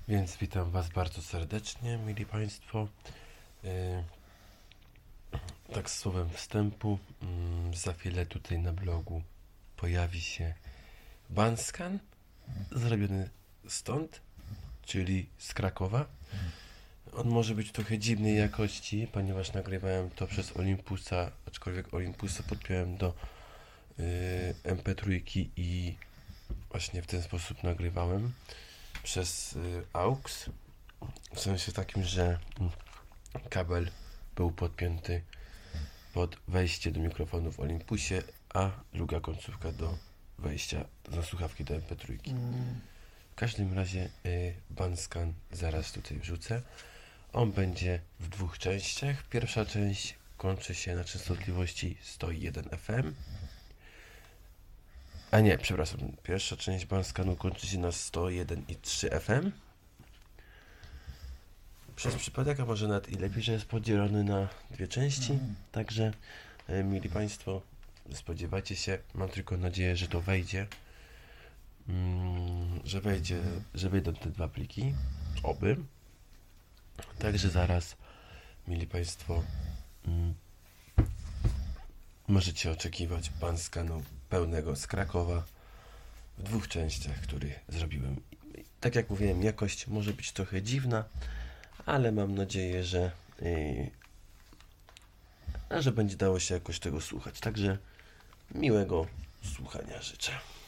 Więc witam Was bardzo serdecznie, mili Państwo. Tak słowem wstępu, za chwilę tutaj na blogu pojawi się Bandscan, zrobiony stąd, czyli z Krakowa. On może być trochę dziwnej jakości, ponieważ nagrywałem to przez Olympusa, aczkolwiek Olympusa podpiąłem do MP3 i właśnie w ten sposób nagrywałem przez AUX. W sensie takim, że kabel był podpięty pod wejście do mikrofonu w Olympusie, a druga końcówka do wejścia na słuchawki do MP3. W każdym razie Bandscan zaraz tutaj wrzucę. On będzie w dwóch częściach. Pierwsza część kończy się na częstotliwości 101 FM. A nie, przepraszam. Pierwsza część Bandscanu kończy się na 101,3 FM. Przez przypadek, a może nawet i lepiej, że jest podzielony na dwie części. Także, mili Państwo, spodziewajcie się. Mam tylko nadzieję, że to wejdzie. Że wejdą te dwa pliki. Oby. Także zaraz, mili Państwo, możecie oczekiwać Bandscanu pełnego z Krakowa w dwóch częściach, który zrobiłem. Tak jak mówiłem, jakość może być trochę dziwna, ale mam nadzieję, że będzie dało się jakoś tego słuchać. Także miłego słuchania życzę.